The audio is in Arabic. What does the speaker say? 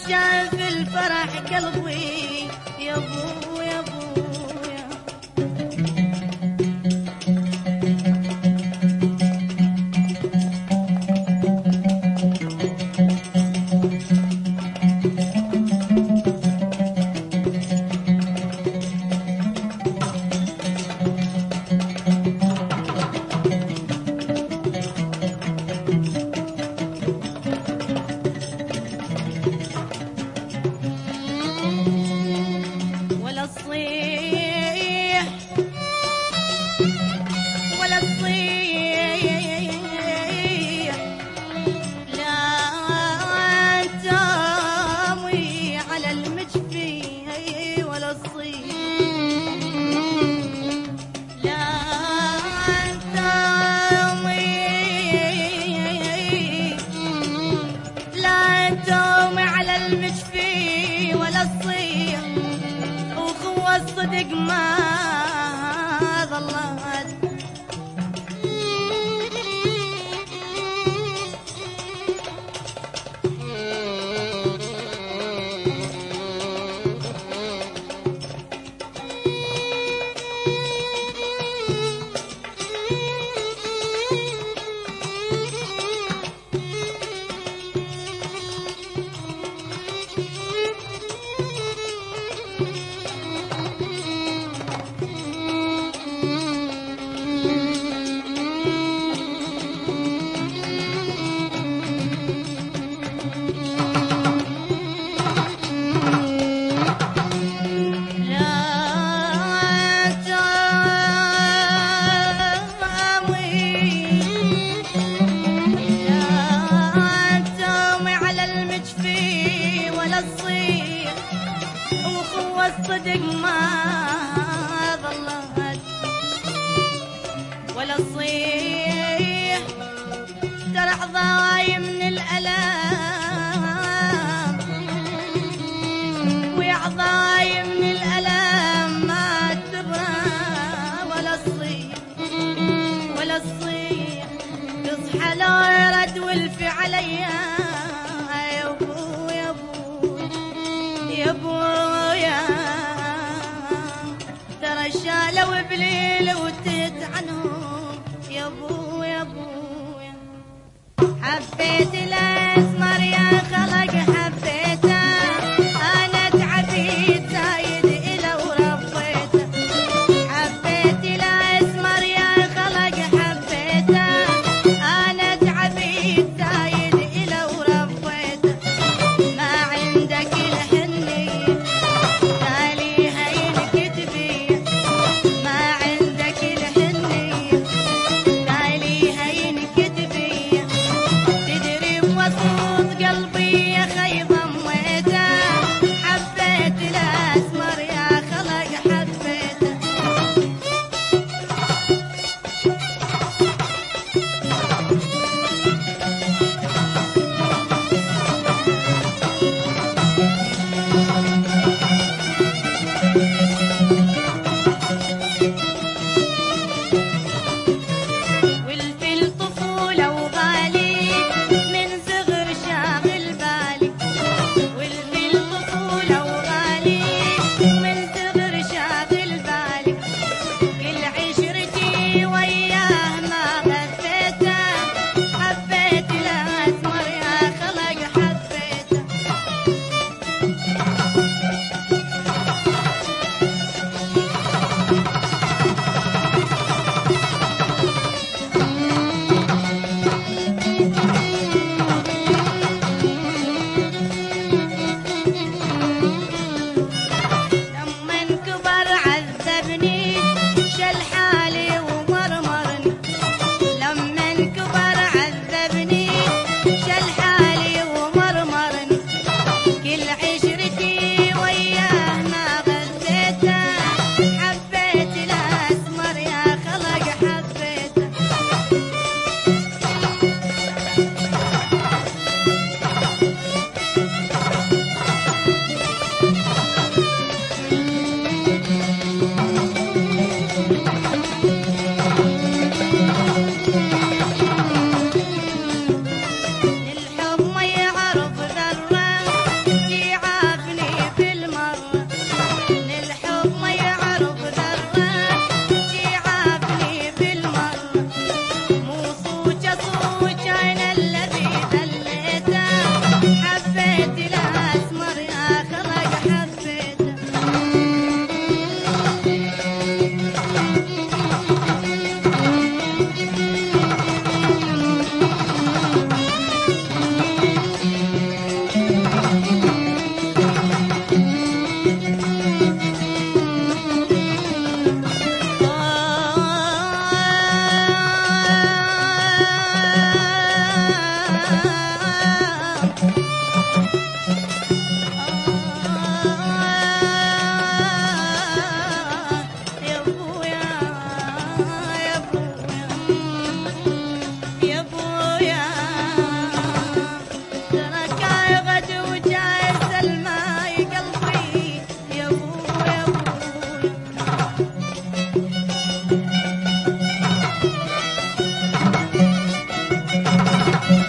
شاف الفرح قلبي يا ابو يا ابو يا ولا تصيح ولا تصيح لا تامي على المجفي ولا تصيح لا تامي لا تامي على المجفي ولا تصيح وخوة الصدق ما ظلت الصدق ما ظلت ولا تصيح ترى عضاي من الألم ويا عضاي من الألم ما تبرى ولا تصيح ولا تصيح تصحى لو يرد والفي عليا يا ابو يا ابو يا ابو ترى شالوا بليل وتيت عنهم يا ابو يا ابو حبيت الاسمر يا خلق حبيته انا تعبيت زايد الى وربيته حبيت الاسمر يا خلق حبيته انا تعبيت زايد الى وربيته ما عندك الحنيه تالي هين كتبي ما عندك الحنيه تالي هين كتبي تدري الله.